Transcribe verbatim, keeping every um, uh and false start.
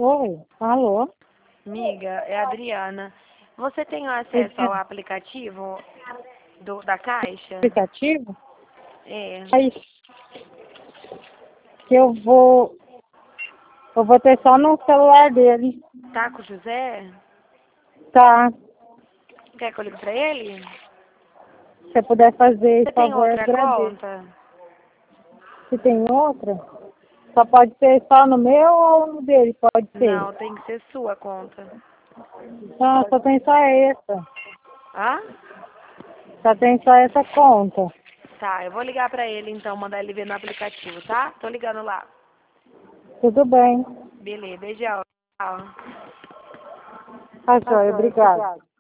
Oi, alô? Amiga, é a Adriana. Você tem acesso ao aplicativo do, da Caixa? Aplicativo? É. Aí, que eu vou, eu vou ter só no celular dele. Tá com o José? Tá, Quer que eu ligue pra ele? se você puder fazer, Você por tem favor, outra agradeço. conta? Se tem outra, só pode ser só no meu ou no dele, pode ser. Não, tem que ser sua conta. Não, só tem só essa. Hã? Só tem só essa conta. Tá, eu vou ligar pra ele então, mandar ele ver no aplicativo, tá? Tô ligando lá. Tudo bem. Beleza, beijão. Tchau. Tá, joia, obrigada.